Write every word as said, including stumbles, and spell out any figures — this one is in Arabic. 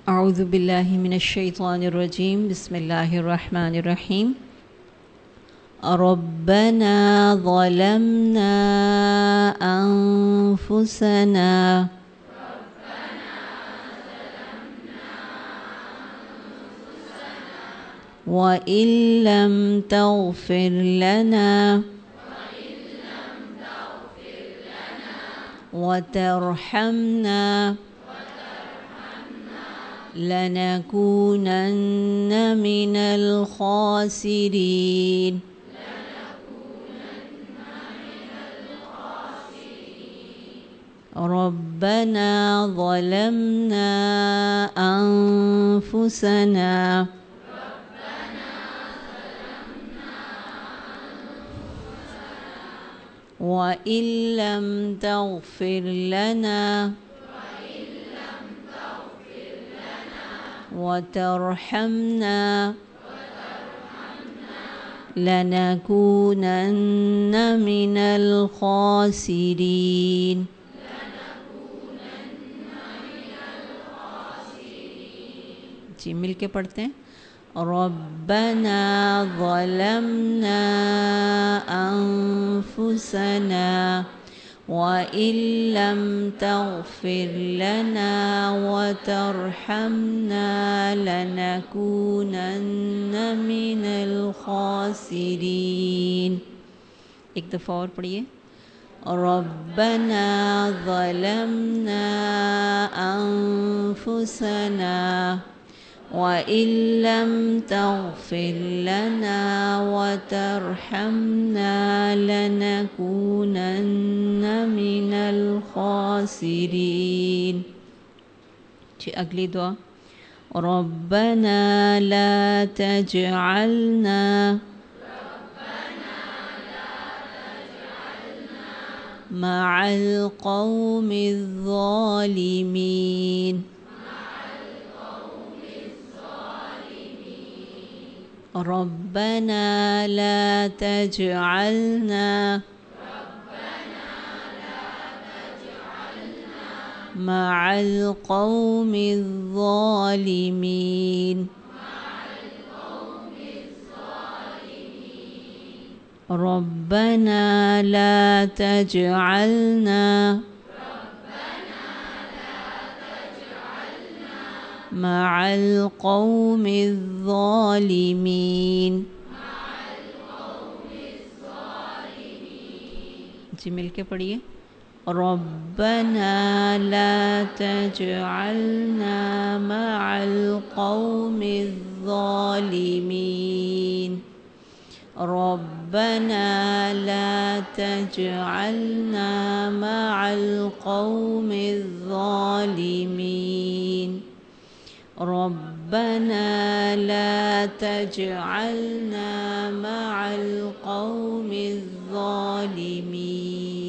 أعوذ بالله من الشيطان الرجيم بسم الله الرحمن الرحيم ربنا ظلمنا أنفسنا وإن لم تغفر لنا وترحمنا لنكونن من الخاسرين ربنا ظلمنا أنفسنا وإن لم تغفر لنا وترحمنا لنكونن من الخاسرين जी मिल के पढ़ते हैं रब्बना ظلمنا أنفسنا وإن لم تغفر لنا وترحمنا لنكونن من الخاسرين एक दफ़ा और पढ़िए रब्बना ظلمنا أنفسنا وإن لم تغفر لنا وترحمنا لنكونن من الخاسرين जी अगली दुआ रब्बना ला तजअलना مع القوم الظالمين ربنا لا تجعلنا مع القوم الظالمين ربنا لا تجعلنا مع القوم الظالمين जी मिल के पढ़िए ربنا لا تجعلنا مع القوم الظالمين ربنا لا تجعلنا مع القوم الظالمين ربنا لا تجعلنا مع القوم الظالمين